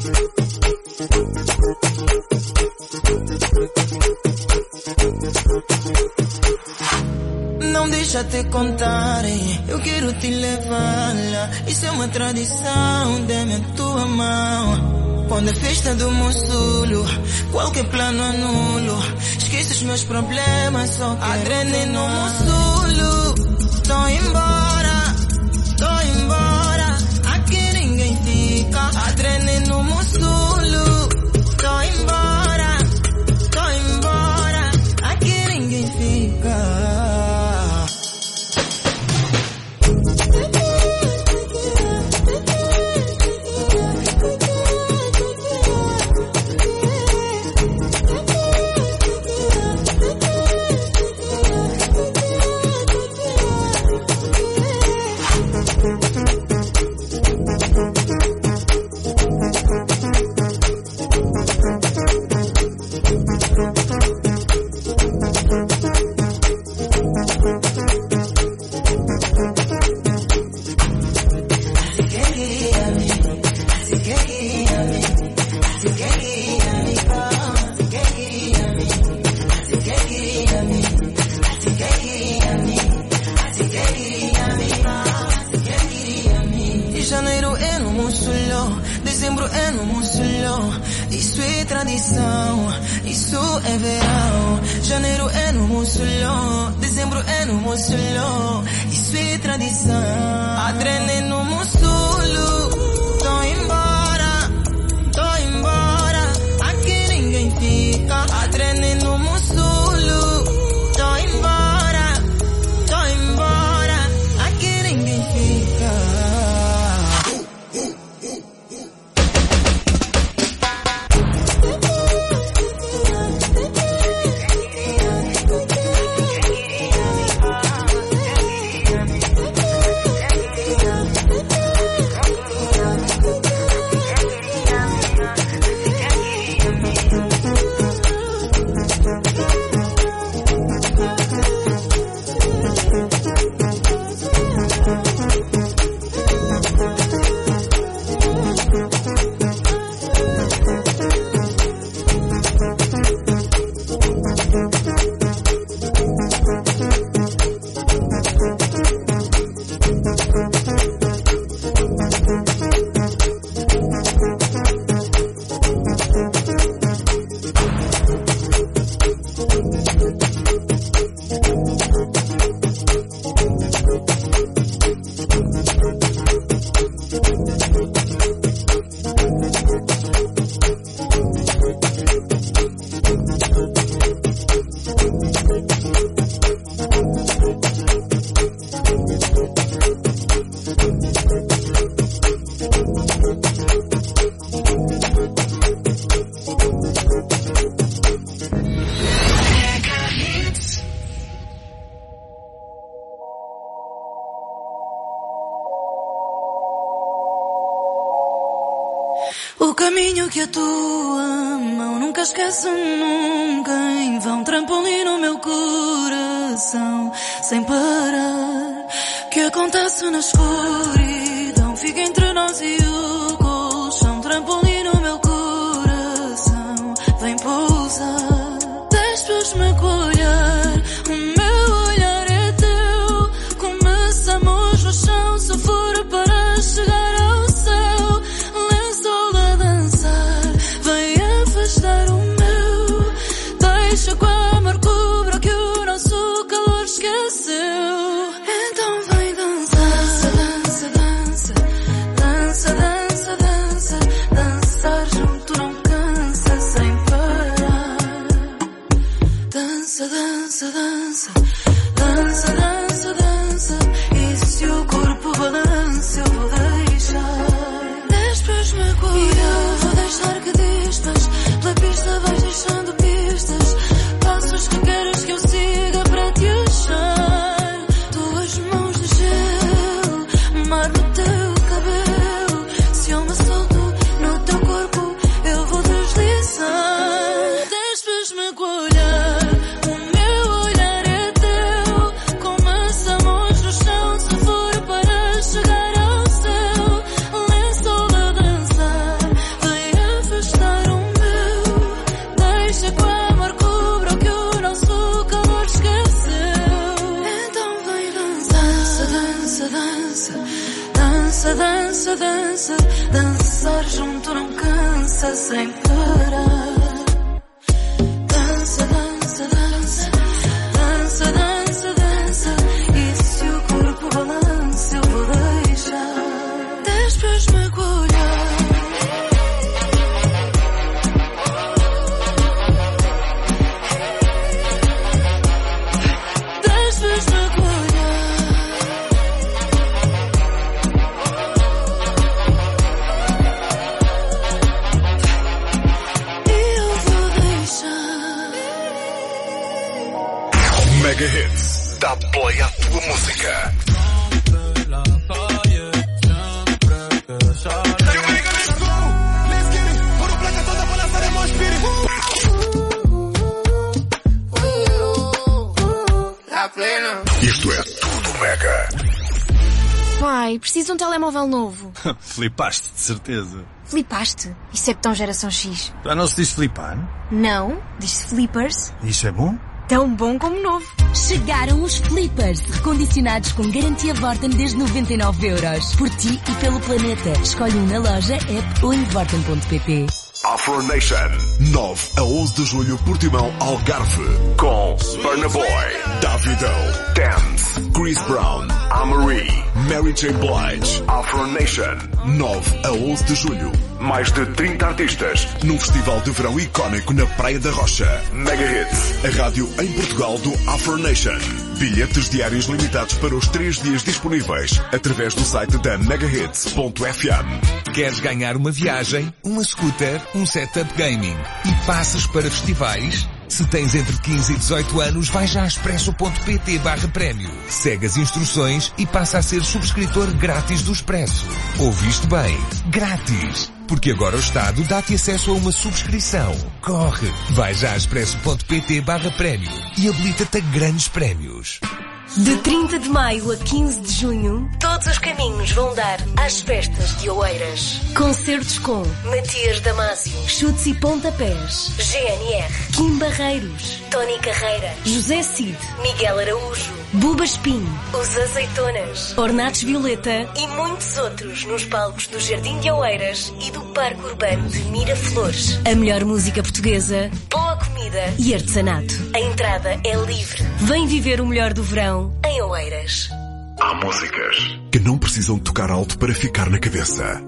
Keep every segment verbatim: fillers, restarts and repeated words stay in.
Não deixa te contar, eu quero te levar lá. Isso é uma tradição, dê-me a tua mão. Quando é festa do Moçulo, qualquer plano anulo. Esquece os meus problemas, só quero adrenalina no Moçulo. Tô embora, tô embora, aqui ninguém fica. Adrenalina no Moçulo. Tô embora, tô embora, aqui ninguém fica. Janeiro é no Moçulo, dezembro é no Moçulo. Isso é tradição, isso é verão. Janeiro é no Moçulo, dezembro é no Moçulo. Isso é tradição. Adrenalina no Moçulo. Tô embora, tô embora, aqui ninguém fica. Adrenalina no Moçulo. Tô embora, tô embora, aqui ninguém fica. O caminho que a tua mão nunca esquece nunca, em vão trampolim no meu coração, sem parar. Que acontece na escuridão, fica entre nós e o colchão. Trampolim no meu coração, vem pousar. Deixas-me colher, o meu olhar é teu. Começamos no chão, se for para chegar ao céu. Afastar o meu, deixa que o amor cubra que o nosso calor esqueceu. Então vem dançar, dança, dança, dança, dança, dança, dança. tu não cansa sem parar. Dança, dança, dança, dança, dança, dança. E se o corpo balança, eu vou deixar. Deixas-me olhar. Mega Hits, dá play à tua música. Isto é tudo Mega. Pai, preciso de um telemóvel novo. Flipaste, de certeza. Flipaste? Isso é que tão geração X. Já não se diz flipar? Não, diz-se flippers. Isso é bom? Tão bom como novo. Chegaram os Flippers, recondicionados com garantia Vorten desde noventa e nove euros. Por ti e pelo planeta. Escolhe um na loja, app ou em vorten ponto pt. Afro Nation, nove a onze de julho, Portimão, Algarve. Com Burna Boy, Davido, Dance, Chris Brown, Amerie, Mary J. Blige. Afro Nation, nove a onze de julho. Mais de trinta artistas num festival de verão icónico na Praia da Rocha. Mega Hits, a rádio em Portugal do Afro Nation. Bilhetes diários limitados para os três dias disponíveis através do site da megahits ponto f m. Queres ganhar uma viagem, uma scooter, um setup gaming e passas para festivais? Se tens entre quinze e dezoito anos, vai já a expresso ponto pt barra prémio. Segue as instruções e passa a ser subscritor grátis do Expresso. Ouviste bem? Grátis! Porque agora o Estado dá-te acesso a uma subscrição. Corre! Vai já a expresso ponto pt barra prémio e habilita-te a grandes prémios. De trinta de maio a quinze de junho, todos os caminhos vão dar às festas de Oeiras. Concertos com Matias Damasio, Chutes e Pontapés, G N R, Kim Barreiros, Tony Carreira, José Cid, Miguel Araújo, Buba Espinho, Os Azeitonas, Ornatos Violeta e muitos outros nos palcos do Jardim de Oeiras e do Parque Urbano de Miraflores. A melhor música portuguesa, boa comida e artesanato. A entrada é livre. Vem viver o melhor do verão em Oeiras. Há músicas que não precisam de tocar alto para ficar na cabeça.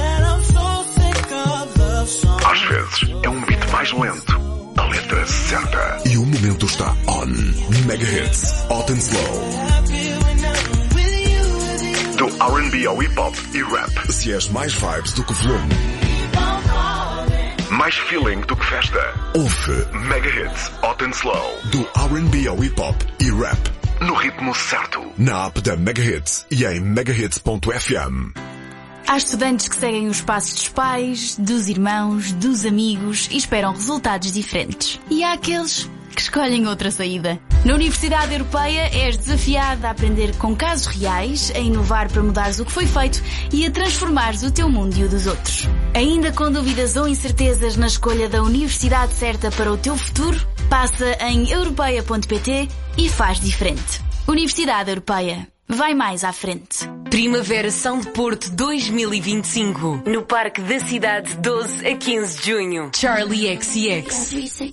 Às vezes é um beat mais lento, a letra certa e o momento está on. Mega Hits, Hot and Slow. Do R and B ao hip hop e rap. Se és mais vibes do que volume, mais feeling do que festa, ouve Mega Hits, Hot and Slow. Do R and B ao hip hop e rap. No ritmo certo. Na app da Mega Hits e em megahits ponto f m. Há estudantes que seguem os passos dos pais, dos irmãos, dos amigos e esperam resultados diferentes. E há aqueles que escolhem outra saída. Na Universidade Europeia és desafiada a aprender com casos reais, a inovar para mudares o que foi feito e a transformares o teu mundo e o dos outros. Ainda com dúvidas ou incertezas na escolha da universidade certa para o teu futuro? Passa em europeia ponto pt e faz diferente. Universidade Europeia. Vai mais à frente. Primavera São de Porto dois mil e vinte e cinco. No Parque da Cidade, doze a quinze de junho. Charlie X C X.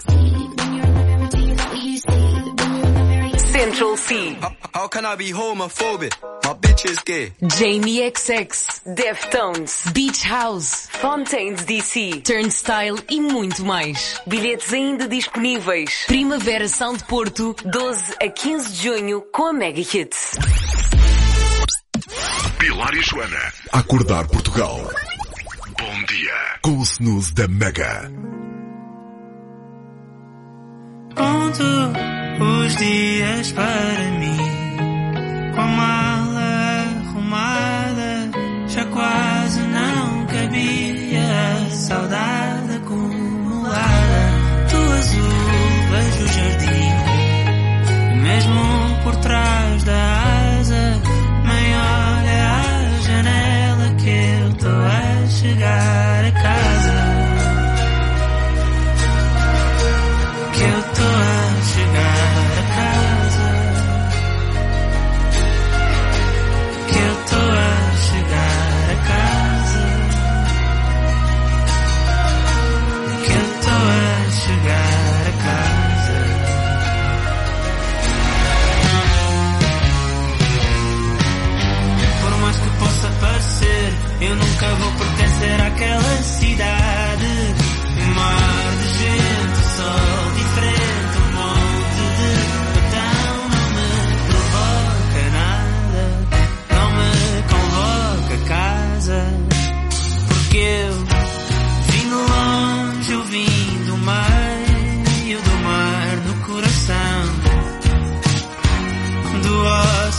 Central C. How, how can I be homophobic? My bitch is gay. Jamie X X. Deftones. Beach House. Fontaines D C. Turnstile e muito mais. Bilhetes ainda disponíveis. Primavera São de Porto, doze a quinze de junho com a Mega Hits. Pilar e Joana. Acordar Portugal. Bom dia. Com o snooze da Mega. Conto os dias para mim, com a mala arrumada, já quase não cabia, saudade acumulada. Tu azul, vejo o jardim, e mesmo por trás da asa, maior é a janela que eu tô a chegar a casa. Que eu tô a chegar a casa.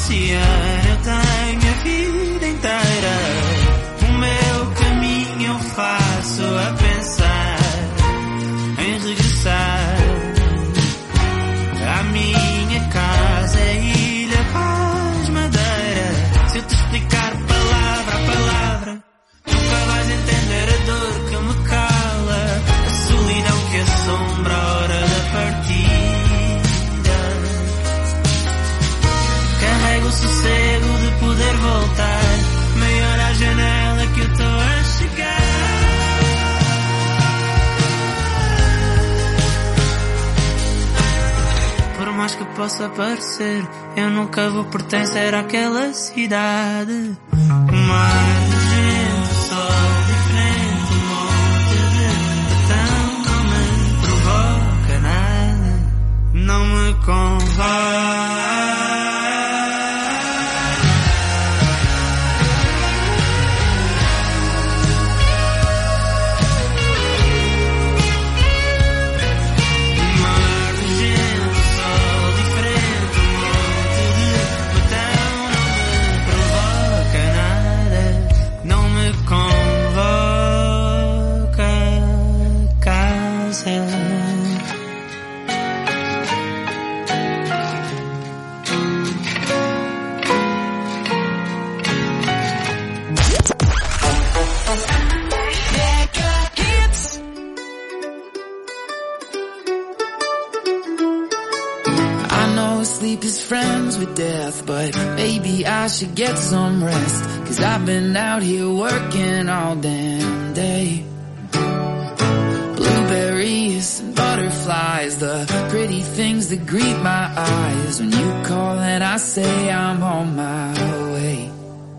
passear, eu tenho a vida inteira. O meu caminho eu faço a pensar em regressar à minha casa, a Ilha Paz Madeira. Se eu te explicar palavra a palavra, nunca vais entender a dor que me cala, a solidão que assombra a hora da partida. Carrego o sossego de poder voltar, meia à janela que eu estou a chegar. Por mais que possa parecer, eu nunca vou pertencer àquela cidade. O mar de gente, o sol diferente, um monte de betão não me provoca nada, não me convém. Sleep is friends with death, but maybe I should get some rest, 'cause I've been out here working all damn day. Blueberries and butterflies, the pretty things that greet my eyes when you call and I say I'm on my way.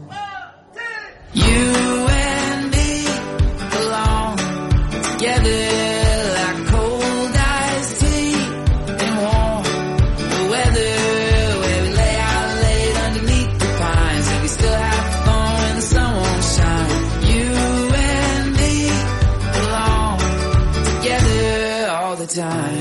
You and me belong together. Time.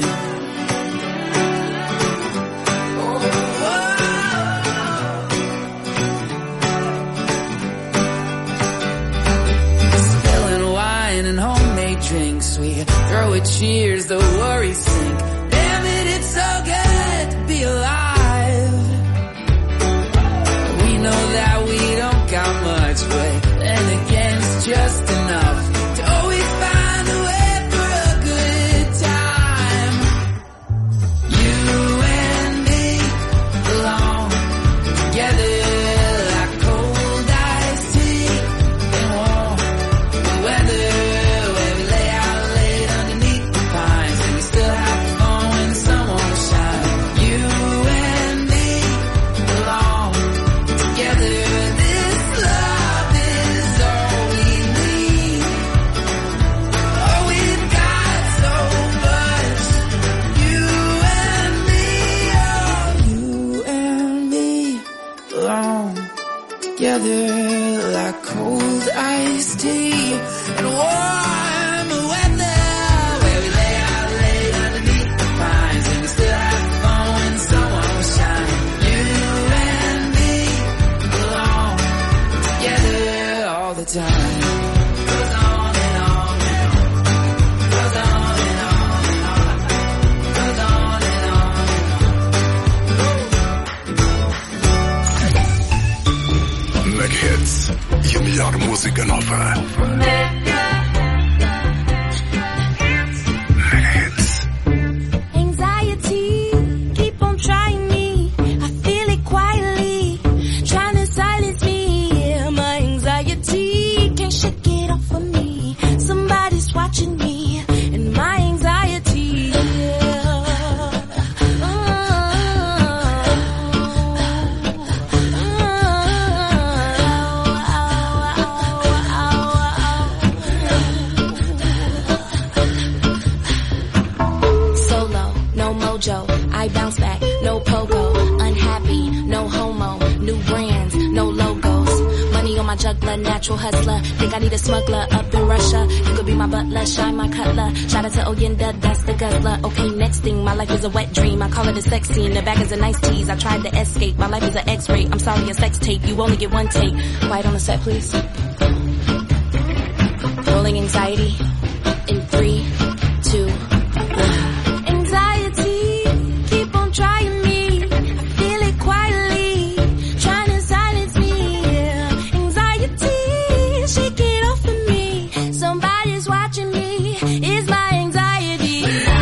Spilling wine and homemade drinks, we throw a cheers, the worries sink. Damn it, it's so good to be alive. We know that we don't got much, but then again it's just enough to always find a way. Together like cold iced tea and warm weather, where we lay out late underneath the pines and we still have fun when someone will shine. You and me belong together all the time. Goes on and on and on, goes on and on and on, goes on and on and on. Mega Hits e a melhor música nova. Mega hustler. Think I need a smuggler up in Russia. You could be my butler, shine my cutler. Shout out to Oyenda, that's the guzzler. Okay, next thing, my life is a wet dream. I call it a sex scene. The bag is a nice tease. I tried to escape. My life is an X-ray. I'm sorry, a sex tape. You only get one take. Quiet on the set, please. Rolling anxiety in three, two, one. Anxiety, keep on trying me. I feel it quietly, trying to silence me. Yeah. Anxiety, shake it off of me. Somebody's watching me. It's my anxiety.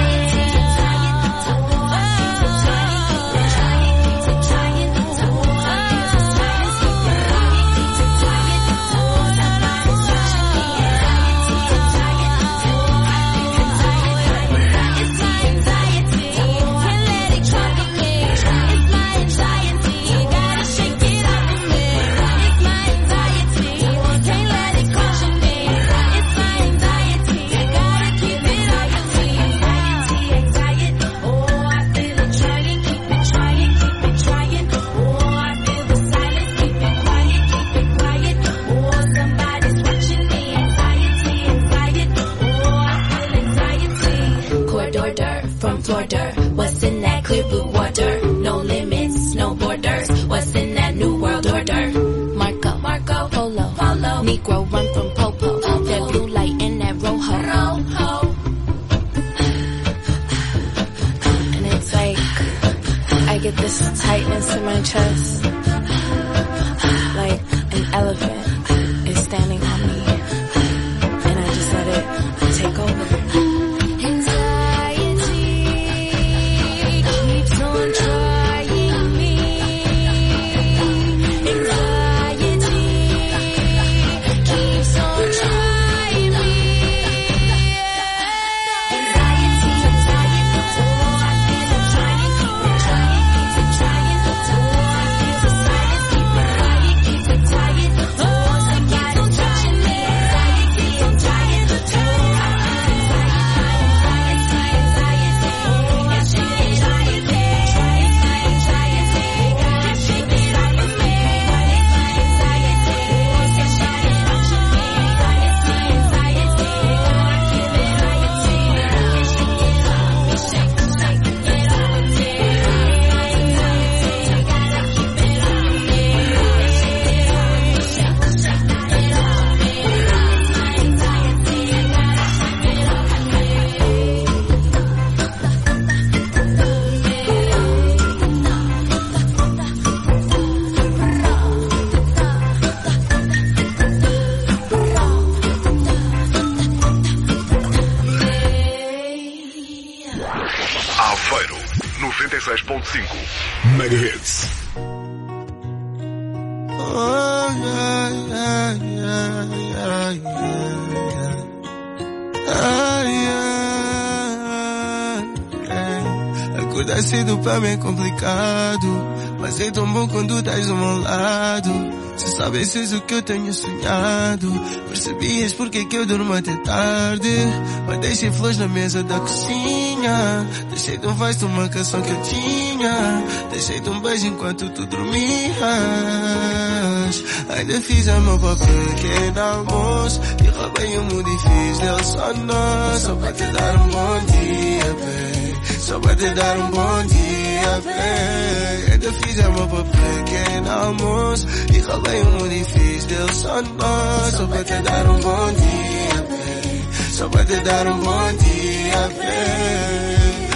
What's in that clear blue water? No limits, no borders. What's in that new world order? Marco, Marco, Polo, Polo. Negro run from Popo. Popo. That blue light in that rojo. Rojo. And it's like I get this tightness in my chest, like an elephant is standing on me, and I just let it take over. noventa e seis ponto cinco Megahertz. Acordar cedo pra mim é complicado, mas é tão bom quando estás ao meu lado. Se soubesses o que eu tenho sonhado, percebias porque que eu durmo até tarde. Mas deixei flores na mesa da cozinha, deixei-te um voz de uma canção que eu tinha, deixei-te um beijo enquanto tu dormias. Ainda fiz a meu papel pequeno almoço e roubei o mundo e fiz dele só nós, só para te dar um bom dia, baby. Só para te dar um bom dia, baby. Ainda fiz a meu papel pequeno almoço e roubei o mundo e fiz dele só nós, só para te dar um bom dia, baby. Só para te dar um bom dia, baby.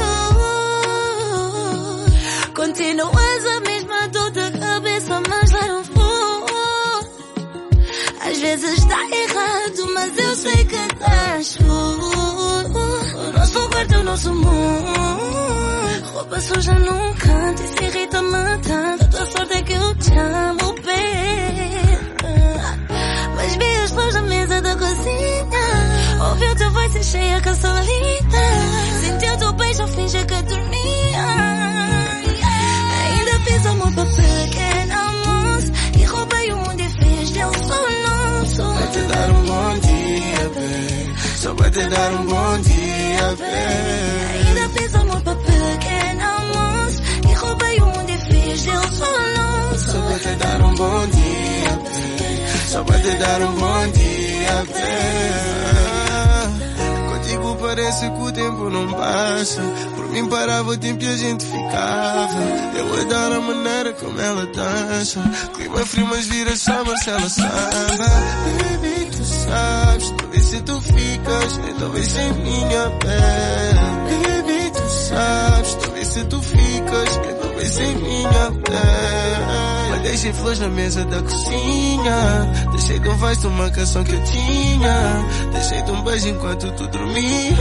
Oh, continuas a mesma dor da cabeça, mas lá no fundo às vezes está errado, mas eu sei que estás full. O nosso quarto é o nosso mundo, roupa suja num canto e se irrita-me tanto. A tua sorte é que eu te amo, baby. Mas vi as flores na mesa da cozinha, ouvi o teu voz e cheia a gasolina, senti o teu beijo, finge que dormia. Ainda fiz amor para pequeno almoço e roubei o mundo e fiz dele só nosso. Vai te dar um bom dia, baby. Só vai te dar um bom dia, baby. Ainda fiz amor para pequeno almoço e roubei o mundo e fiz dele só nosso. Só vai te dar um bom dia, baby. só pra te dar um bom dia, baby. Contigo parece que o tempo não passa. Por mim parava o tempo e a gente ficava. Eu adoro a maneira como ela dança. Clima frio mas vira só Marcela Samba. Baby, tu sabes, talvez se tu ficas, nem talvez sem minha pele. Baby, tu sabes, talvez se tu ficas, nem talvez sem minha pele. Mas deixei flores na mesa da cozinha. Deixei-te um voz de uma canção que eu tinha. Deixei-te um beijo enquanto tu dormias.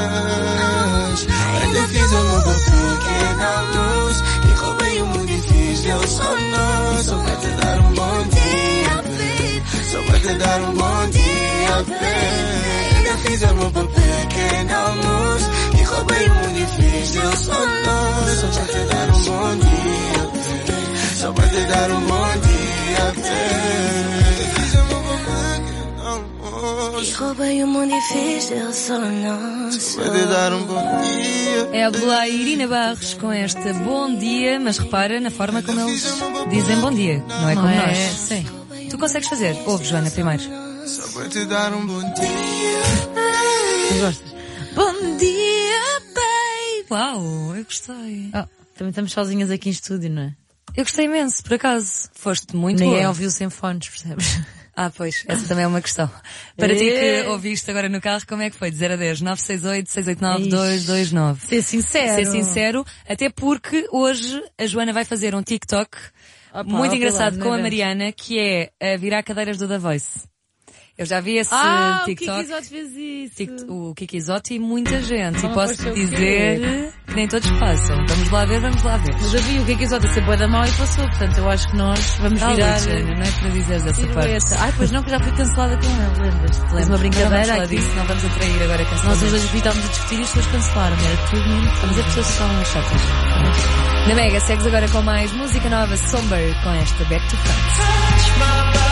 Ainda fiz uma pequena luz e roubei o mundo e fiz dele só nós. Só vai te dar um bom dia, baby. Só vai te dar um bom dia, baby. Ainda fiz uma pequena luz e roubei o mundo e fiz dele só nós. Só vai te dar um bom dia, baby. Só vai te dar um bom dia, baby. Fiz uma pequena luz e roubei o mundo e fiz dele só nós. Só vai te dar um bom dia. É a Blá Irina Barros com esta bom dia, mas repara na forma como eles dizem bom dia, não é como não é? nós. Sim. Tu consegues fazer? Ouve, Joana, primeiro. Só vai te dar um bom dia. Tu gostas? Bom dia, babe! Uau, eu gostei. Oh, também estamos sozinhas aqui em estúdio, não é? Eu gostei imenso, por acaso. Foste muito Ninguém boa. ouviu sem fones, percebes? Ah, pois, essa também é uma questão. Para ti que ouviste agora no carro, como é que foi? De zero a dez, nove seis oito, seis oito nove, dois dois nove. Ser sincero. Ser sincero, até porque hoje a Joana vai fazer um TikTok Opa, muito opa engraçado lá, com a não é Mariana, que é a virar cadeiras do The Voice. Eu já vi esse ah, TikTok. o Kiki Isotti fez isso. Tic, o Kiki Isotti e muita gente. Não e posso apareceu dizer o que nem todos passam. Vamos lá ver, vamos lá ver. Mas eu vi o Kiki Isotti ser bué da mal e passou, portanto eu acho que nós vamos Tá, virar... Luciana, não é para dizeres essa parte. Ai, pois não, que já fui cancelada com ele, lembras-te? Fiz uma brincadeira não aqui. Disso, não vamos atrair agora Nós os cancelamentos. dois aqui estávamos a discutir e as pessoas cancelaram, era tudo mesmo. Mas as pessoas são chatas. Na Mega, segues agora com mais música nova, Somber, com esta Back to Front.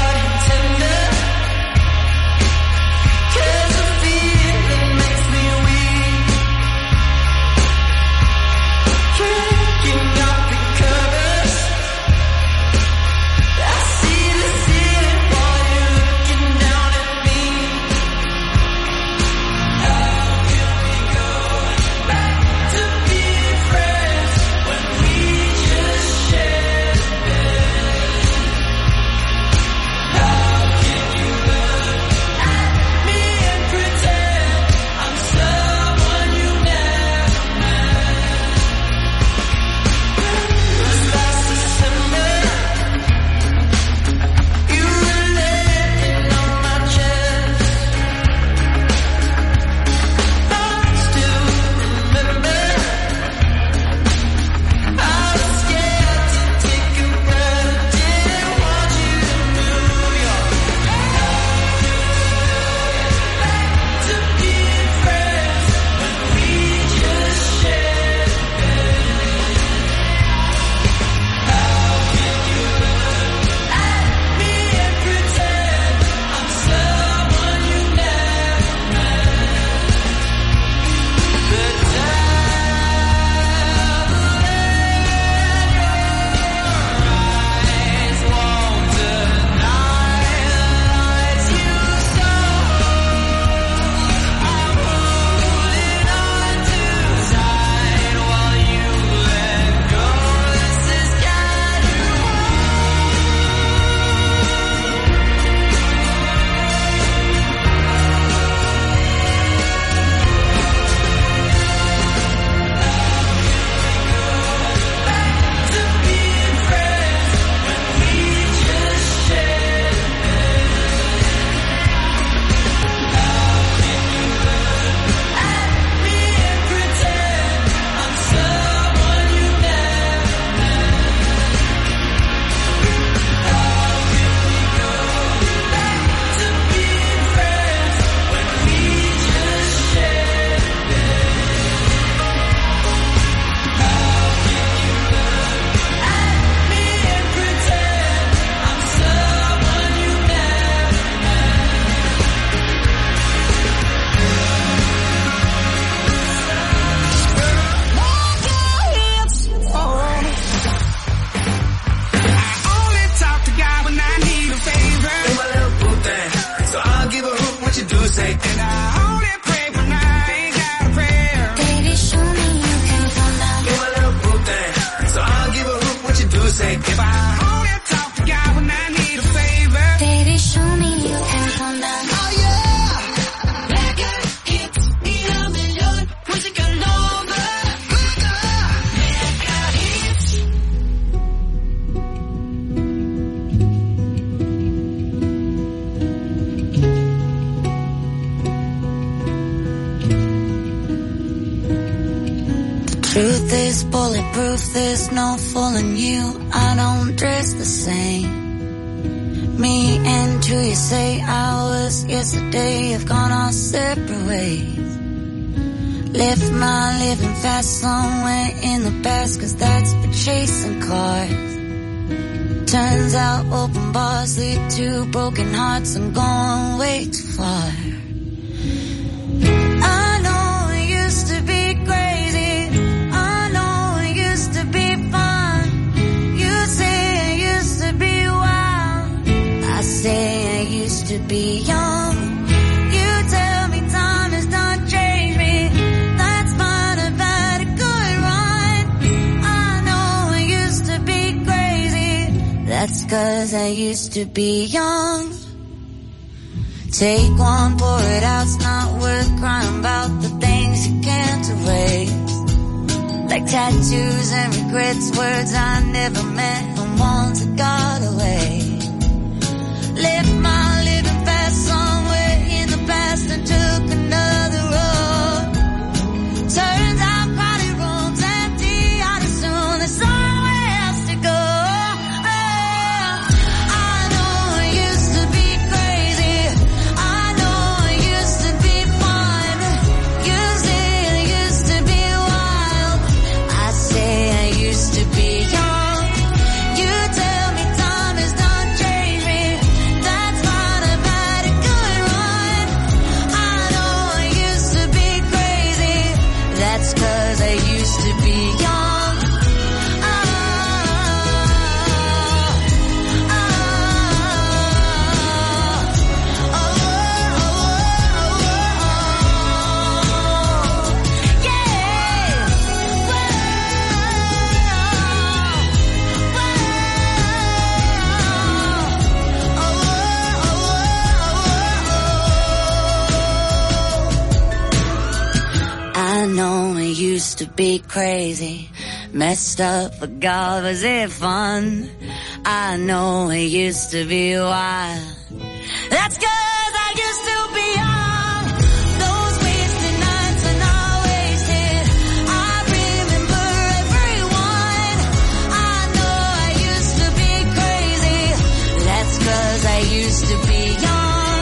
Truth is bulletproof, there's no fooling you. I don't dress the same. Me and you, you say hours yesterday have gone our separate ways. Left my living fast somewhere in the past, cause that's for chasing cars. Turns out open bars lead to broken hearts and going way too far. I know it used to be crazy, I know it used to be fun. You say it used to be wild, I say I used to be young. You tell me time has done changed me, that's fine, I've had a good run. I know I used to be crazy, that's cause I used to be young. Take one, pour it out, it's not worth crying about the things you can't erase. Like tattoos and regrets, words I never meant and ones that got away. Left my living fast somewhere in the past and took another road. Turns out crowded rooms empty out as soon as somewhere else to go. Used to be crazy, messed up, but God, was it fun? I know it used to be wild. That's cause I used to be young. Those wasted nights when I wasted, I remember everyone. I know I used to be crazy, that's cause I used to be young.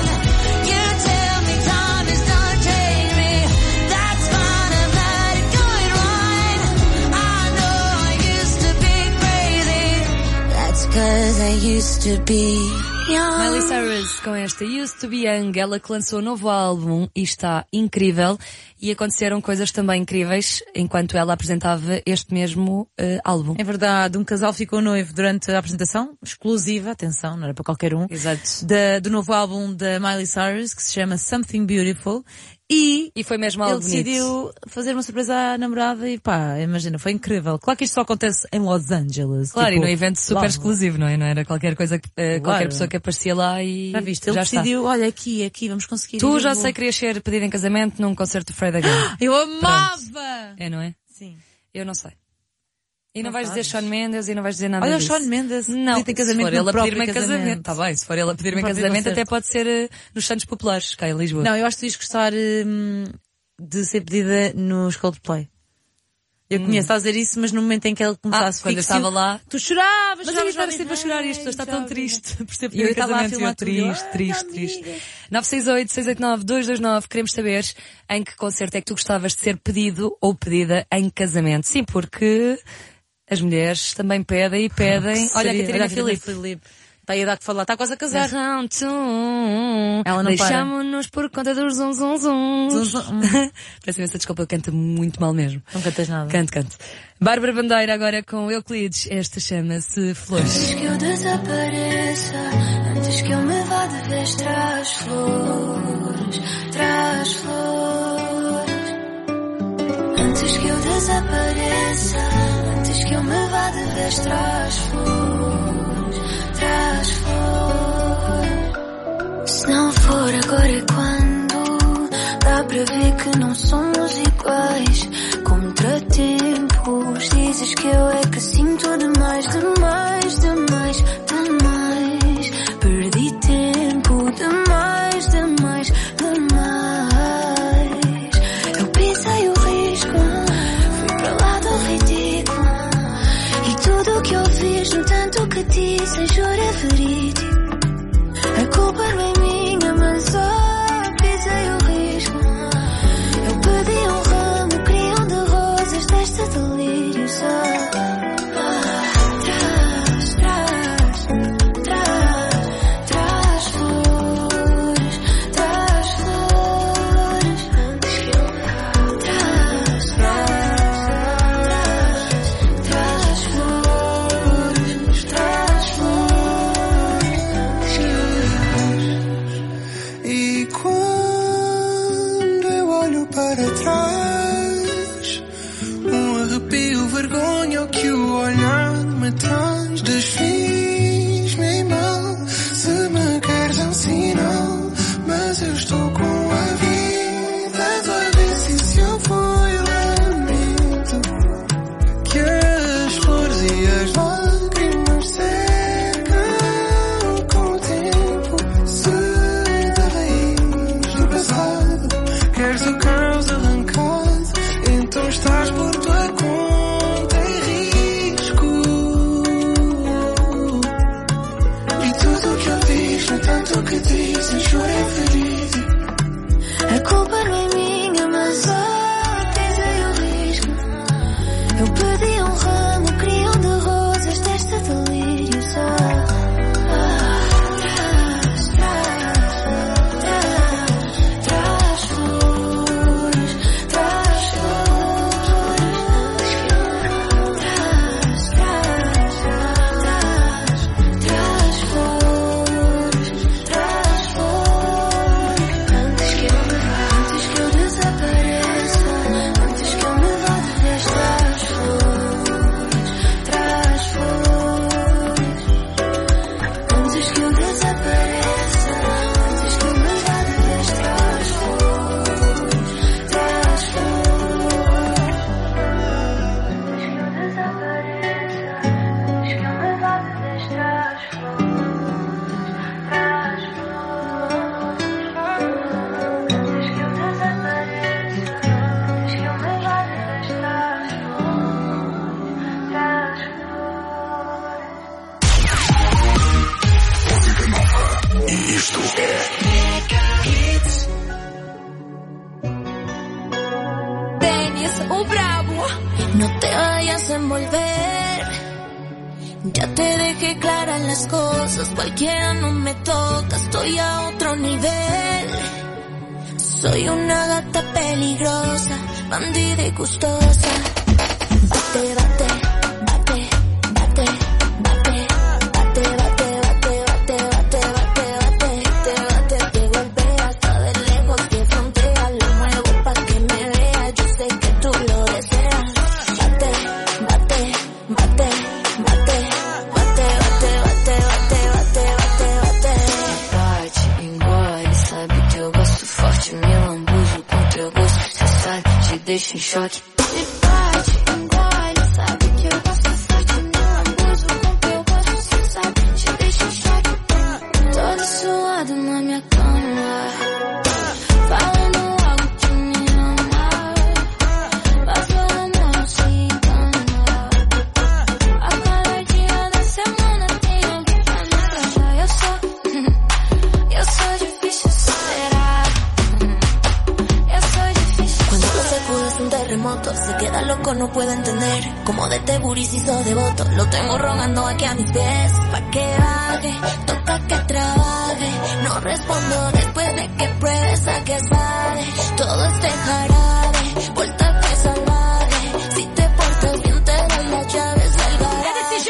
Cause I used to be young. Miley Cyrus com esta Used to Be Young, ela que lançou um novo álbum e está incrível, e aconteceram coisas também incríveis enquanto ela apresentava este mesmo uh, álbum. É verdade, um casal ficou noivo durante a apresentação, exclusiva, atenção, não era para qualquer um. Exato. Da, do novo álbum da Miley Cyrus, que se chama Something Beautiful. E, e foi mesmo algo ele decidiu bonito. Fazer uma surpresa à namorada e pá, imagina, foi incrível. Claro que isto só acontece em Los Angeles. Claro, tipo, e num evento super lá, exclusivo, não é? Não era qualquer coisa que, uh, claro. Qualquer pessoa que aparecia lá e já viste, ele já decidiu, está. Olha, aqui, aqui, vamos conseguir. Tu já sei que querias ser pedido em casamento num concerto do Fred Again. Eu amava! Pronto. É, não é? Sim. Eu não sei. E não, não vais sabes. dizer Shawn Mendes e não vais dizer nada Olha disso. Olha o Shawn Mendes. Não, em casamento se for ele a pedir-me em casamento. casamento. Está bem, se for ele a pedir-me em casamento concerto. Até pode ser uh, nos Santos Populares, cá em Lisboa. Não, eu acho que tu ias gostar hum, de ser pedida nos Coldplay. Eu hum. conheço a dizer isso, mas no momento em que ele começasse ah, quando eu estava lá, tu choravas, mas eu estava sempre a chorar e as pessoas está tão triste por ser pedido eu em casamento. Eu triste, triste, triste. nove seis oito, seis oito nove, dois dois nove, queremos saber em que concerto é que tu gostavas de ser pedido ou pedida em casamento. Sim, porque as mulheres também pedem e pedem. Oh, olha a Catarina Filipe. Filipe. Está aí a dar que falar, está quase a casar. Não, tum, ela não deixámo-nos por conta dos zum zum zum. zum, zum. Peço imensa desculpa, eu canto muito mal mesmo. Não cantas nada. Canto, canto. Bárbara Bandeira agora com Euclides. Esta chama-se Flores. Antes que eu desapareça, antes que eu me vá de vez, traz flores, traz flores. Antes que eu desapareça, antes que eu me vá de vez, traz flores, traz flores. Se não for agora é quando dá para ver que não somos iguais. Contratempos, dizes que eu é que sinto demais, demais, demais, demais. Perdi tempo, demais, demais, demais. Eu pisei o risco, fui para lá da Dennis, o bravo. No te vayas a envolver. Ya te dejé claras las cosas. Cualquiera no me toca, estoy a otro nivel. Soy una gata peligrosa, bandida y gustosa. Bate, bate, bate, bate, bate, bate, bate, bate, bate, bate, bate, bate, bate, te golpea hasta de lejos que frontea, lo muevo pa' que me vea, yo sé que tú lo deseas. Bate, bate, bate, bate, bate, bate, bate, bate, bate, bate, bate. Bate, engole, sabe que eu gosto forte, me lambuzo com teu gosto, cê sabe, te deixa em choque. Na minha cama, falando algo que me ama, passando amor sem engano. A cada dia da semana tem alguém pra me agradar. Eu sou, eu sou difícil, será? Eu sou difícil. Cuando lo sacudes un terremoto, se queda loco, no puedo entender cómo de este booty se hizo devoto. Lo tengo rogando aquí a mis pies, pa' que baje, toca que trabaje. No respondo después de que pruebes a que sabe. Todo este jarabe, vuelta que salvaje. Si te portas bien te doy las llaves del garaje.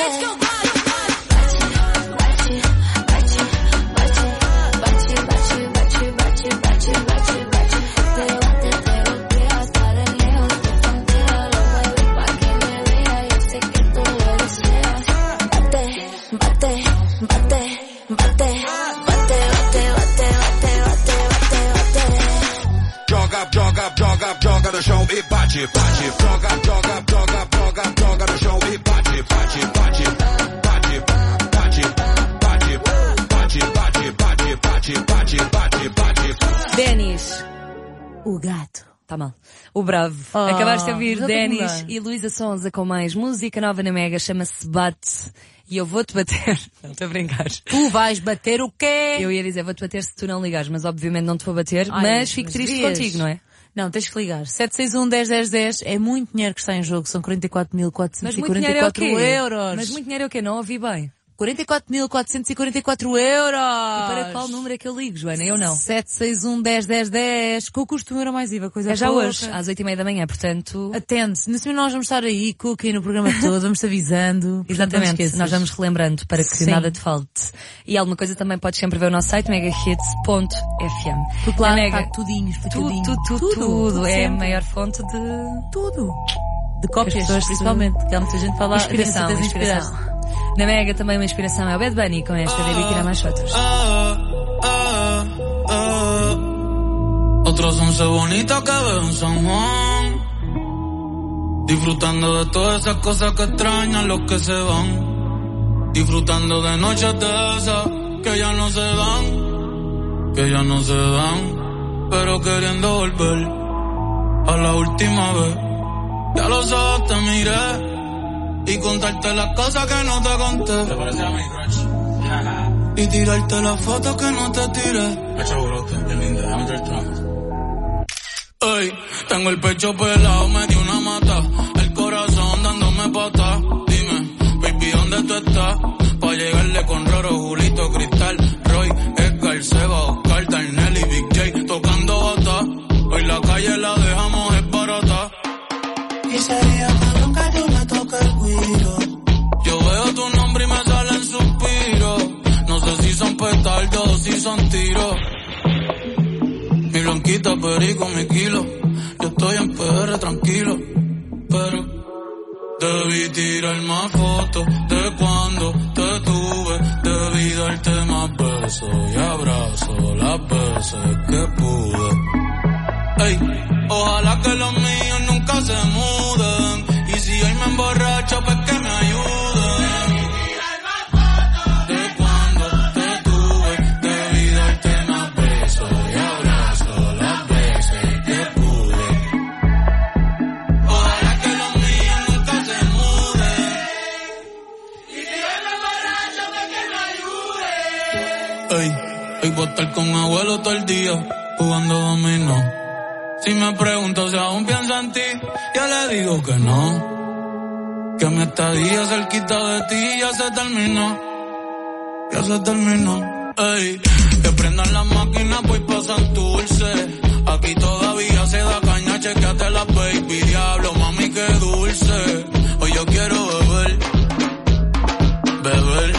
No show e bate, bate, joga, joga, joga, joga, joga no show e bate, bate, bate, bate, bate, bate, bate, bate, bate, bate, bate, bate, bate. Dennis, o gato. Tá mal. O Bravo. Oh, Acabaste de ouvir já Dennis e Luísa Sonza com mais música nova na Mega, chama-se Bate. E eu vou-te bater. Não, estou a brincar. Tu vais bater o quê? Eu ia dizer, vou-te bater se tu não ligares, mas obviamente não te vou bater, Ai, mas fico mas triste devias. contigo, não é? Não, tens que ligar. sete seis um, dez, dez, dez é muito dinheiro que está em jogo. São quarenta e quatro mil quatrocentos e quarenta e quatro euros. Mas muito dinheiro é o quê? Não ouvi bem. quarenta e quatro mil quatrocentos e quarenta e quatro euros. E para qual número é que eu ligo, Joana? Eu não. sete seis um, dez, dez, dez. Com o custo de um euro mais I V A, coisa É já pouca. hoje, às oito e meia da manhã, portanto... Atende-se. Nesse momento nós vamos estar aí, cookie no programa todo, vamos-te avisando. Exatamente. Nós vamos relembrando para que Sim. nada te falte. E alguma coisa também podes sempre ver o nosso site, megahits ponto f m. Porque lá Na Mega, está tudinho, explicadinho. tudo, tudo, tudo, tudo. É a maior fonte de... Tudo. De cópias, pessoas principalmente. Que há muita gente fala... Inspiração, tem certeza inspiração. inspiraste. Na Mega também uma inspiração é o Bad Bunny com esta de Bikira mais outros. Otros once bonitas que veo en San Juan, disfrutando de todas esas cosas que extrañan los que se van, disfrutando de noches de esas que ya no se dan, que ya no se dan, pero queriendo volver a la última vez. Ya los ojos te miré y contarte las cosas que no te conté. ¿Te parece a mi crush? Y tirarte las fotos que no te tiré. Me echo brote, qué linda, déjame echarte una foto. Ey, tengo el pecho pelado, me dio una mata, el corazón dándome pata. Dime, baby, ¿dónde tú estás? Pa' llegarle con Roro, Julito, Cristal, Roy, Edgar, Seba, Oscar, Darnell y Big J tocando bata. Hoy la calle la dejamos es barata. Y sería que nunca yo me toque el guiro. Yo veo tu nombre y me salen suspiros. No sé si son petardos o si son tiros. Mi blanquita perico, mi kilo. Yo estoy en P R tranquilo, pero debí tirar más fotos de cuando te tuve. Debí darte más besos y abrazos las veces que pude. Ey, ojalá que los míos nunca se muden. Y si hoy me emborracho, pues que me ayuden. De cuando te tuve, debí darte más besos y abrazos las veces que pude. Ojalá que los míos nunca se muden. Y si hoy me emborracho, pues que me ayuden. Ey, hoy voy a estar con abuelo todo el día, jugando dominó. Si me pregunto si aún pienso en ti, yo le digo que no. Que mi estadía cerquita de ti ya se terminó. Ya se terminó. Ey, que prendan las máquinas, voy pa' Santurce. Aquí todavía se da caña, chequeate la baby. Diablo, mami, qué dulce. Hoy yo quiero beber, beber,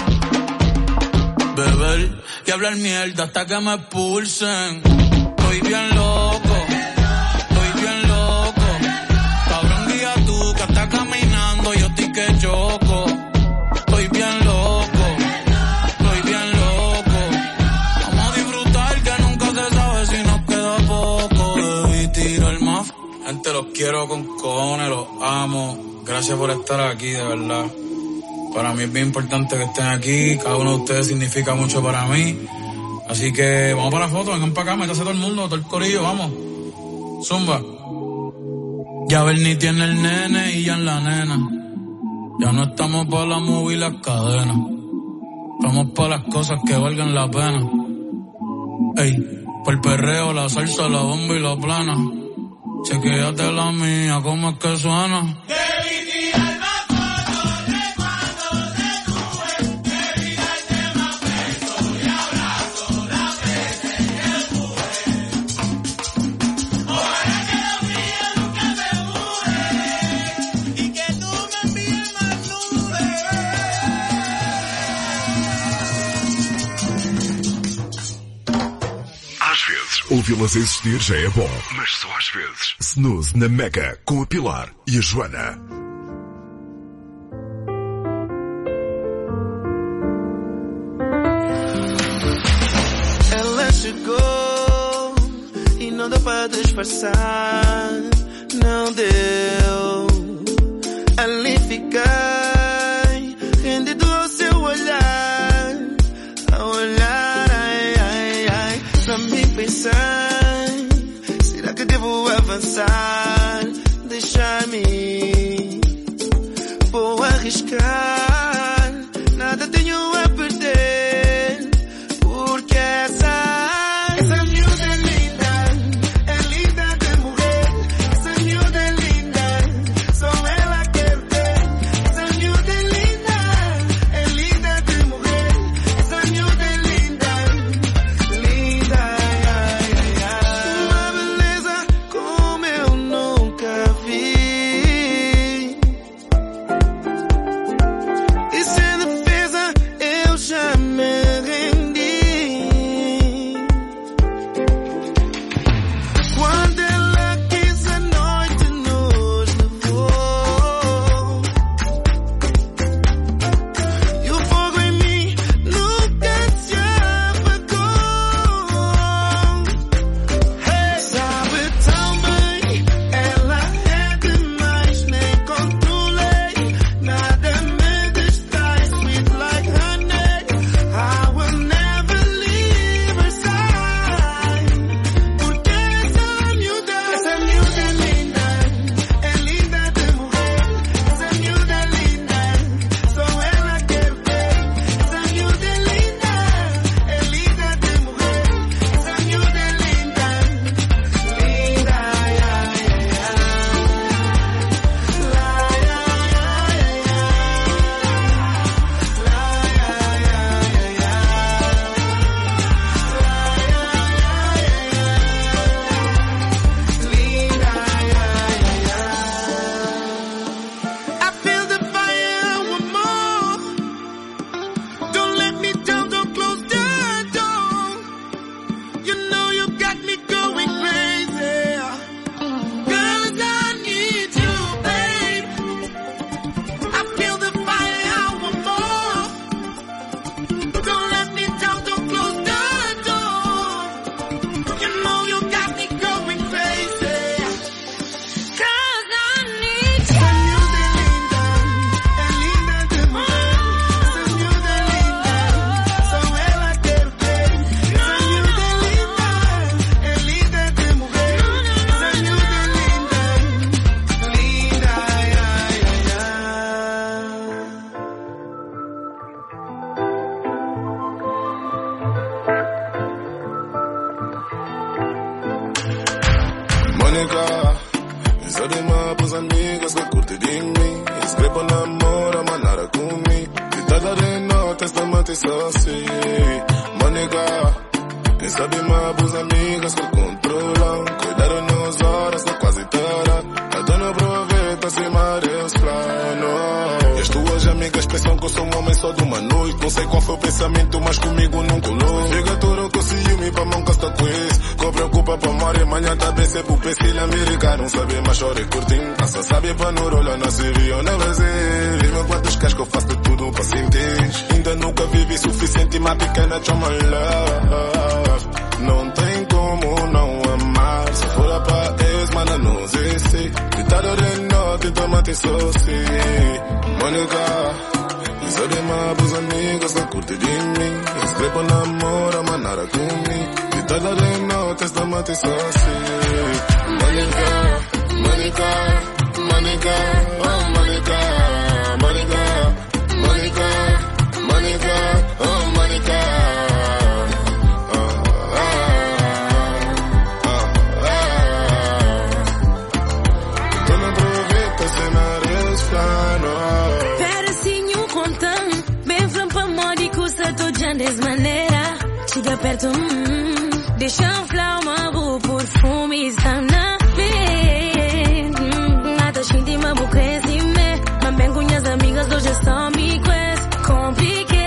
beber y hablar mierda hasta que me expulsen. Estoy bien loco, estoy bien loco. Cabrón, guía tú que estás caminando, yo estoy que choco. Estoy bien loco, estoy bien loco. Vamos a disfrutar que nunca se sabe si nos queda poco. Debí tirar más. Gente, los quiero con cojones, los amo. Gracias por estar aquí, de verdad. Para mí es bien importante que estén aquí. Cada uno de ustedes significa mucho para mí. Así que vamos para la foto, vengan para acá, métase todo el mundo, todo el corillo, vamos. Zumba. Ya Bernie tiene el nene y ya en la nena. Ya no estamos para la movie y las cadenas. Estamos para las cosas que valgan la pena. Ey, por el perreo, la salsa, la bomba y la plana. Chequéate la mía, ¿cómo es que suena? Ouvi-las existir já é bom, mas só às vezes. Snooze na Mega, com a Pilar e a Joana. Ela chegou e não deu para disfarçar, não deu. Ali fiquei, rendido ao seu olhar, ao olhar, ai, ai, ai. Pra mim pensei, será que devo avançar? Deixar-me, vou arriscar, nada tenho a perder, porque essa, essa miúda é linda, é linda de morrer, essa miúda é linda, só ela quer ter, essa miúda é linda, é linda de morrer, essa miúda é linda, linda, ai, ai, ai. Uma beleza como eu nunca vi. sabe mais pros amigas que curte de mim. Escrevo namoro, manara comigo. E toda de noite esta mate só assim. Manica, quem sabe mais pros amigas que controlam. Cuidaram nas horas que quase terá. A dona aproveita sem mareos planos. E as tuas amigas pensam que eu sou um homem só de uma noite. Não sei qual foi o pensamento, mas comigo não colou. Chega tudo com ciúme pra mão que está com isso. Com preocupa pra morrer, amanhã tá bem sempre o pensilho americano. Não sabe mais chore curtindo. Só sabe pra não rolar, não se viu, não vai ser. Vê-me quantos queres que eu faço de tudo pra sentir. Ainda nunca vivi suficiente, mas pequena show my love. Não tem como não amar. Se for pra ex, manda não existe. Gritado de noite, tomate soci. Mônica, isso de mais pros amigos que curte de mim. Escrevo namoro, manara comigo. Gritado de noite, tomate soci. Mônica, Mônica, Mônica, oh Mônica, Mônica, Mônica, Mônica, oh Mônica. Pedacinho contão, bem from pra modi custa tu já desmaneira. Chega perto, hum, deixa um flama, o perfume está na vez. Nada xinti, mas vou crescer, mas bem com as amigas hoje estão me quest. Compliquei,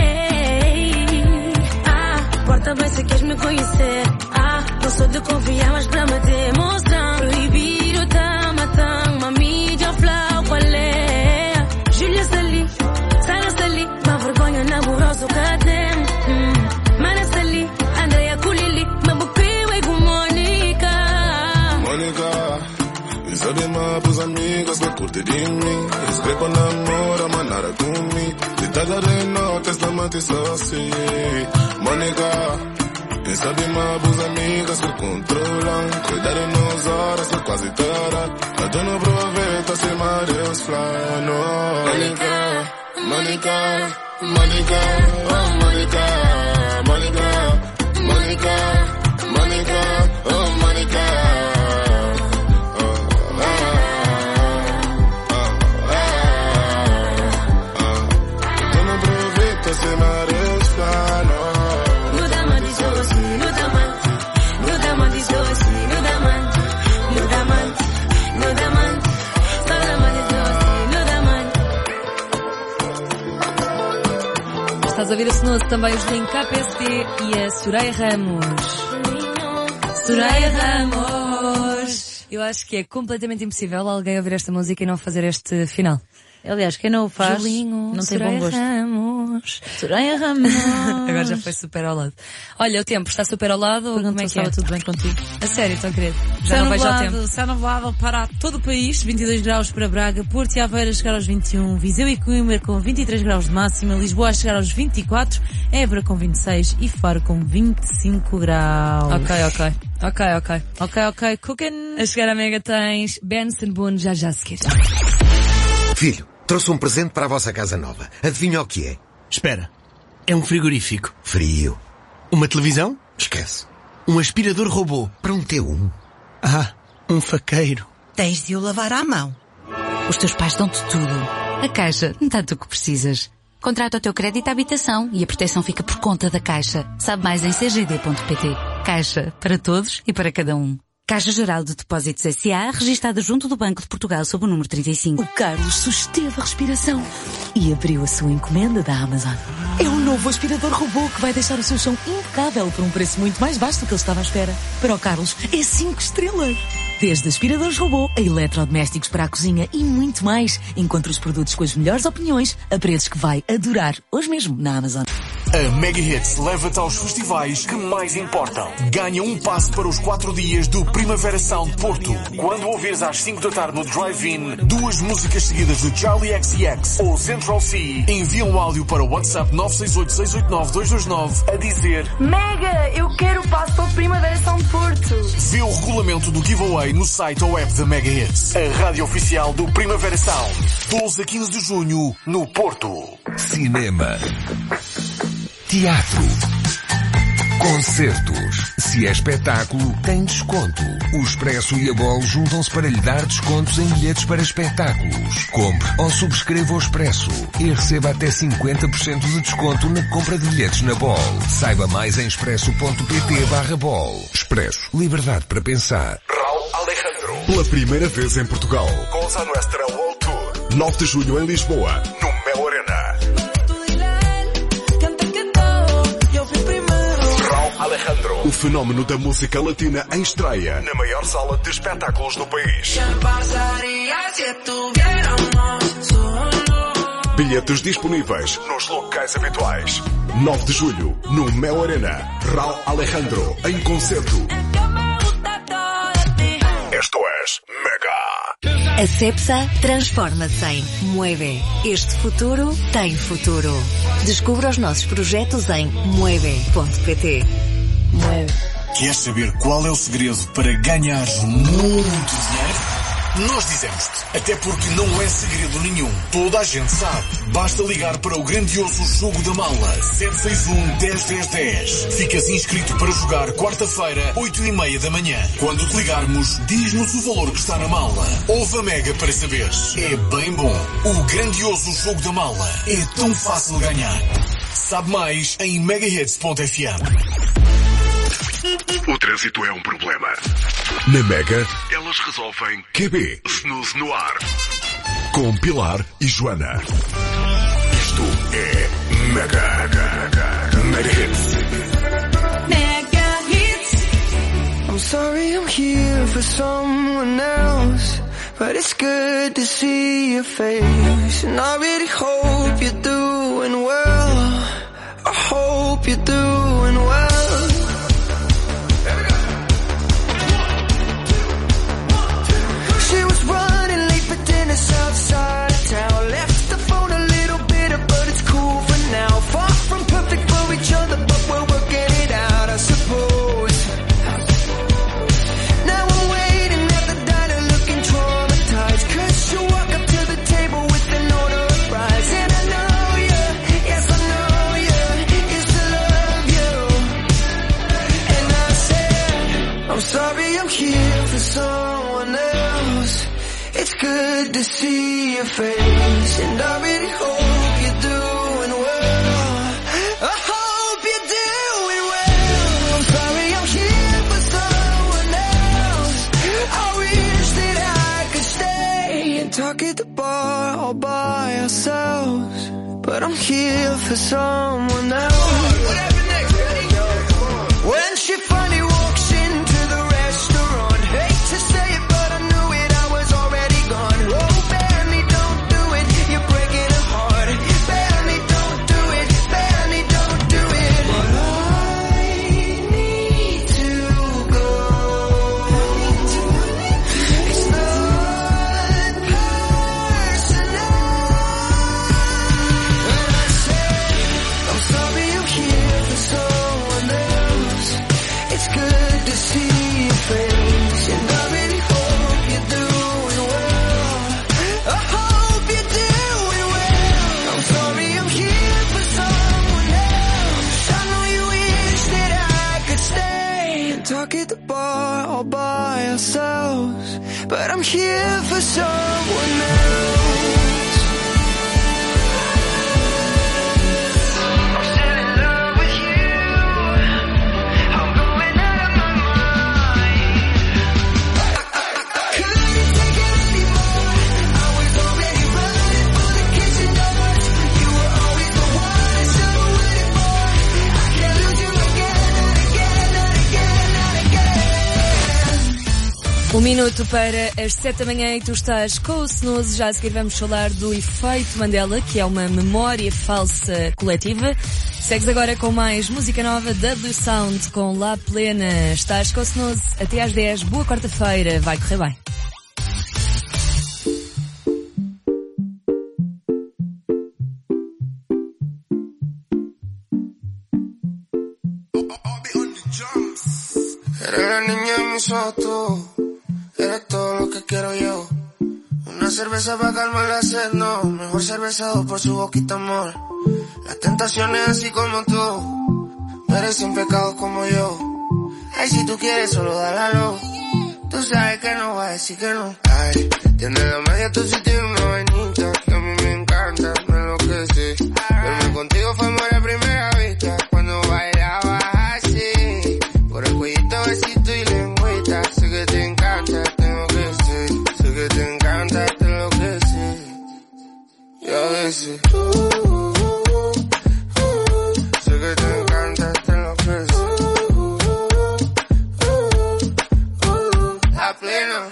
ah, porta bem se queres me conhecer. Ah, não sou de confiar, mas pra me demonstrar. Proibir o tama, tama, mídia, flau, qual é? Júlia Sali, Sara Sali, uma vergonha na burrosa que tem. Hum, Mara Sali, Andrea Kulili, Mabupiwa e com Mônica. Mônica, isso de mais pros amigos que curte de mim. Escrevo namoro, manara comigo. Gritada de noite, esta mate só assim. Mônica, quem sabe mais pros amigos que controlam. Cuidaram nas horas que quase terá. A dona aproveita sem mareos planos. Mônica, Mônica, Mônica, oh Mônica, Mônica, Mônica, Mônica, oh Mônica. Oh, ah, ah, ah, ah. Dona aproveita sem mareos planos. Estás a ver a Snow também os tem K P S T e a Soraya Ramos. Soraya Ramos! Eu acho que é completamente impossível alguém ouvir esta música e não fazer este final. Aliás, quem não o faz, Julinho, não tem Soraya bom gosto. Ramos. Soraya Ramos. Agora já foi super ao lado. Olha, o tempo está super ao lado. Como é que estava é? tudo bem contigo? A sério, tão querido. Já Está não vejo ao nublado, tempo. está nublado para todo o país, vinte e dois graus para Braga, Porto e Aveiro a chegar aos vinte e um, Viseu e Coimbra com vinte e três graus de máxima, Lisboa a chegar aos vinte e quatro, Évora com vinte e seis e Faro com vinte e cinco graus. Ok, ok. Ok, ok. Ok, ok. Cooking. A chegar à Mega tens Benson Boone já já a seguir. Filho, trouxe um presente para a vossa casa nova. Adivinha o que é? Espera. É um frigorífico. Frio. Uma televisão? Esquece. Um aspirador robô. Para um T um. Ah, um faqueiro. Tens de o lavar à mão. Os teus pais dão-te tudo. A Caixa dá tudo o que precisas. Contrata o teu crédito à habitação e a proteção fica por conta da Caixa. Sabe mais em c g d ponto p t. Caixa, para todos e para cada um. Caixa Geral de Depósitos S A, registada junto do Banco de Portugal sob o número trinta e cinco. O Carlos susteve a respiração e abriu a sua encomenda da Amazon. É um novo aspirador robô que vai deixar o seu chão impecável por um preço muito mais baixo do que ele estava à espera. Para o Carlos, é cinco estrelas. Desde aspiradores robô a eletrodomésticos para a cozinha e muito mais. Encontre os produtos com as melhores opiniões a preços que vai adorar hoje mesmo na Amazon. A Mega Hits leva-te aos festivais que mais importam. Ganha um passe para os quatro dias do Primavera Sound Porto. Quando ouvires às cinco da tarde no Drive-In duas músicas seguidas do Charlie X C X ou Central C, envia um áudio para o WhatsApp nove seis oito, seis oito nove, dois dois nove a dizer: Mega, eu quero o passe para o Primavera Sound Porto. Vê o regulamento do giveaway no site ou app da Mega Hits. A rádio oficial do Primavera Sound. doze a quinze de junho, no Porto. Cinema. Teatro. Concertos. Se é espetáculo, tem desconto. O Expresso e a Bol juntam-se para lhe dar descontos em bilhetes para espetáculos. Compre ou subscreva o Expresso e receba até cinquenta por cento de desconto na compra de bilhetes na Bol. Saiba mais em expresso.pt barra Bol. Expresso. Liberdade para pensar. Raul Alejandro. Pela primeira vez em Portugal. Cosa Nuestra World Tour. nove de julho em Lisboa, no Mel Arena. Alejandro, o fenómeno da música latina em estreia na maior sala de espetáculos do país. Bilhetes disponíveis nos locais habituais. nove de julho, no Mel Arena. Raul Alejandro, em concerto. Esto es Mega. A Cepsa transforma-se em Mueve. Este futuro tem futuro. Descubra os nossos projetos em mueve ponto pt. Mueve. Queres saber qual é o segredo para ganhar muito dinheiro? Nós dizemos-te, até porque não é segredo nenhum. Toda a gente sabe. Basta ligar para o grandioso Jogo da Mala sete seis um, um zero um zero um zero. Ficas inscrito para jogar quarta-feira, oito e meia da manhã. Quando te ligarmos, diz-nos o valor que está na mala. Ouve a Mega para saberes. É bem bom. O grandioso Jogo da Mala é tão fácil de ganhar. Sabe mais em megahits ponto f m. O trânsito é um problema. Na Mega, elas resolvem. Q B, Snooze no ar. Com Pilar e Joana. Isto é Mega. Mega Hits. Mega Hits. I'm sorry I'm here for someone else, but it's good to see your face. And I really hope you're doing well. I hope you're doing well. Outside of town, left the phone a little bitter, but it's cool for now. Far from perfect for each other, but we're working it out, I suppose. Now I'm waiting at the diner looking traumatized, cause you walk up to the table with an order of fries. And I know you, yes I know you, used to love you. And I said, I'm sorry I'm here for someone else. It's good to see your face, and I really hope you're doing well. I hope you're doing well. I'm sorry I'm here for someone else. I wish that I could stay and talk at the bar all by ourselves, but I'm here for someone else. When she finally walks into the restaurant, hate to say it, but I knew it, I was already gone. Oh, Benny, don't do it, you're breaking her heart. Benny, don't do it, Benny, don't do it. But I need to go. It's not personal. When I say, I'm sorry I'm here for someone else. It's good to see your face, and I really hope you're doing well. I hope you're doing well. I'm sorry I'm here for someone else. I know you wish that I could stay and talk at the bar all by ourselves, but I'm here for someone else. I'm still in love with you. I'm going out of my mind. Couldn't take it anymore. I was already running for the kitchen doors. You were always the one I should have waited for. I can't lose you again, not again, not again, not again. Um minuto para as sete da manhã e tu estás com o Snooze. Já a seguir vamos falar do efeito Mandela, que é uma memória falsa coletiva. Segues agora com mais música nova, W Sound com La Plena. Estás com o Snooze até às dez. Boa quarta-feira, vai correr bem. Eres la niña en mis ojos, tú. Eres todo lo que quiero yo. Una cerveza para calmar la sed, no. Mejor cervezado por su boquita, amor. Las tentaciones así como tú No eres un pecado como yo. Ay, si tú quieres solo dálalo. Tú sabes que no voy a decir que no. Ay, tienes la magia, tú sí tienes una vainita que a mí me encanta, me enloquece. Verme contigo fue amor a primera vista, cuando bailabas así. Por el cuellito, besito y lengüita. Sé que te encanta, tengo que ser. Sé que te encanta, te enloquece. Y a veces uh, uh, uh, sé que te encanta, te enloquece. Plena.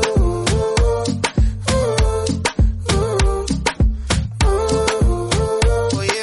Oye,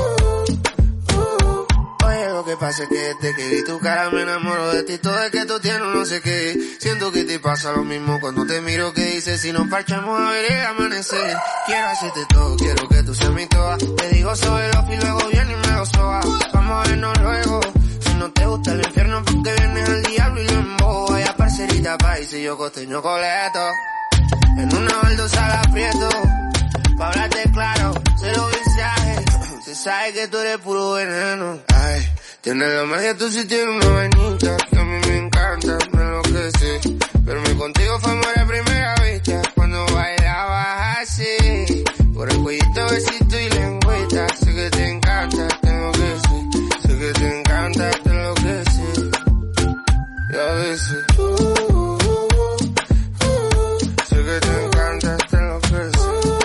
oye, lo que pasa es que desde que vi tu cara me enamoro de ti. Todo es que tú tienes no sé qué. Siento que te pasa lo mismo cuando te miro. Que dices si nos parchamos a ver el amanecer. Quiero hacerte todo, quiero que tú seas mi toa. Te digo sobre los y luego viene y me lo soba. Vamos a vernos luego. Si no te gusta el infierno porque vienes al diablo y lo emboba. Vaya parcerita país y yo costeño coleto. En una baldosa la aprieto. Pa' hablarte claro, cero mensaje. Se sabe que tú eres puro veneno. Ay, tienes la magia, tú sí tienes una vainita que a mí me encanta, me enloquece. Verme contigo fue amor a primera vista, cuando bailabas así. Por el cuellito, besito y lengüita. Sé que te encanta, tengo que ser. Sé que te encanta, te enloquece. Y a veces uh, uh, uh, uh, sé que te encanta, te enloquece.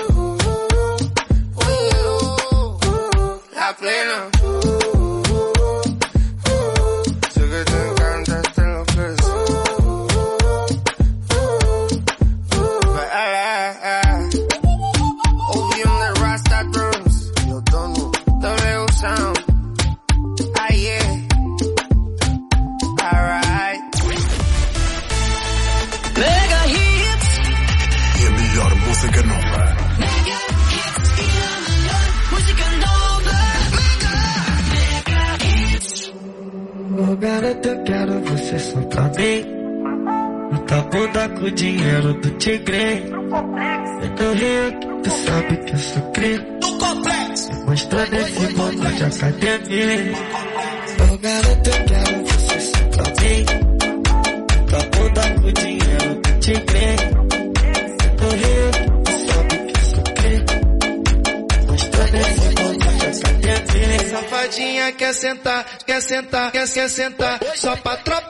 Uh, uh, uh, la plena. Garota, quero você só pra mim. Na tua bunda com o dinheiro do tigre. Eu tô rico, tu sabe que eu sou cri. Mostrando esse mundo de academia. Oh, garota, quero você só pra mim. Na tua bunda com o dinheiro do tigre. Eu tô rico, tu sabe que eu sou cri. Mostrando esse mundo de academia. Safadinha quer sentar, quer sentar, quer, quer sentar, só pra tropa.